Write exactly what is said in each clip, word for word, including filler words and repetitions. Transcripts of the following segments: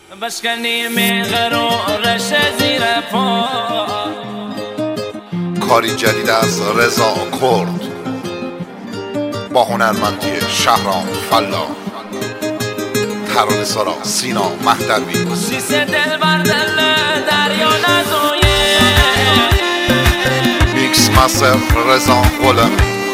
بشکنی مغر و رشه زیر پا. کاری جدید از رضا کرد با هنرمندی شهرام فلا، ترانه سرا سینا مهدوی. سیسه دل بر دل دریا نزویه، میکس مستر رضا غلام.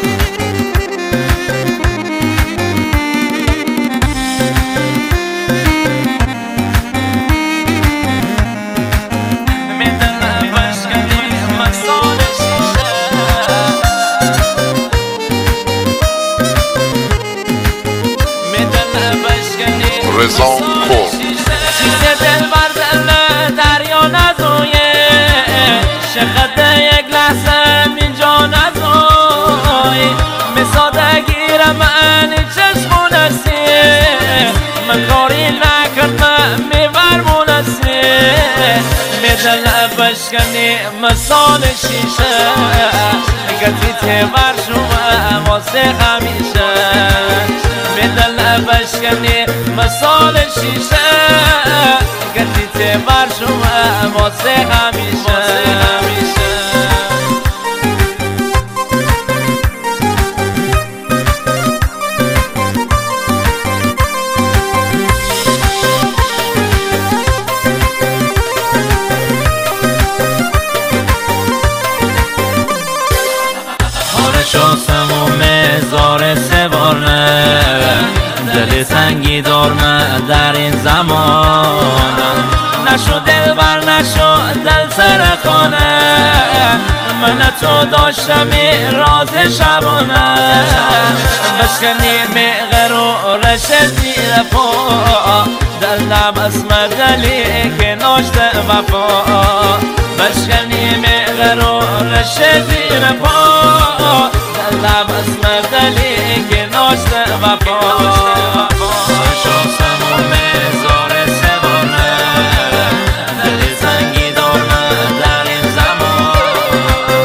رضا کرد سیسه دل بر دل دریا نزویه، شقد یک لحظه من جا نزوی. میسادگیر من چشمونسی، من کاری نکردم میبرمونسی. میدل بشکنی مثال شیشه، گتی تبر شما واسه همیشه. میدل بشکنی مثال شیشه، گتی تبر شما واسه همیشه. شستم و مزار سواره، دل سنگی دارم در این زمان. نشو دل بر نشو دل سر خانه، من تو داشتم راز شبانه. بشکنی مغر و رشه زیر پا، دلم اسم دلی که ناشت وفا. بشکنی مغر و رشه زیر پا، دلم اسم دلی که ناشت وفا. شستم و مزار سواره، دل سنگی دارم در این زمان.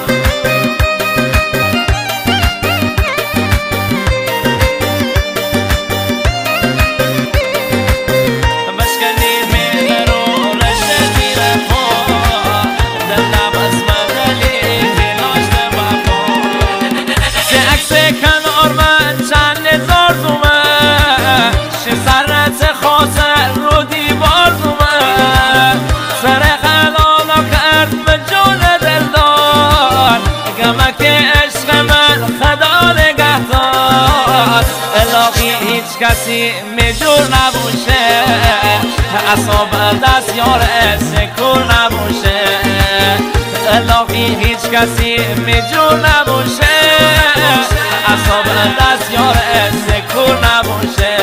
بشکنی مغر و رشه زیر پا، دلم اسم دلی که ناشت وفا. چه عکس کنار من چند هزار تومن، چه سرت خاطر رو دیوار تومن. سر خلالا کرد به جون دلدار، گمک عشق من خدا نگهدار. الهی هیچ کسی میجور نبوشه، اصاب دست یار سکور نبوشه. الهی هیچ کسی میجور نبوشه، اصاب دست یار سکور نبوشه.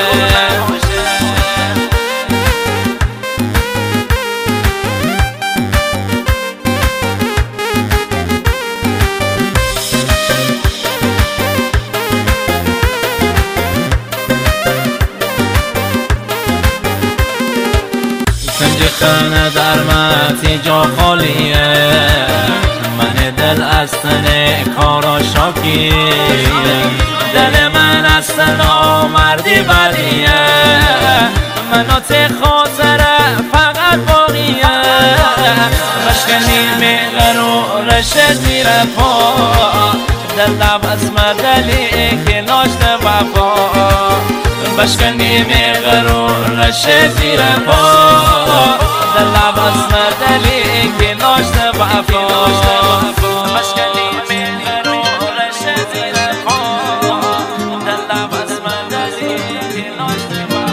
سنج خانه در متی جا خالیه، من دل از تن کارا شاکیه. دل من از تن آمردی بلیه، منات خاطره فقط باقیه. بشکنی مغر و رشه زیر پا، دلم اسم دلی که ناشت وفا. بشکنی مغر و رشه زیر پا، دلم اسم دلی که ناشت وفا. بشکنی مغر و رشه زیر پا، دلم اسم دلی که ناشت وفا.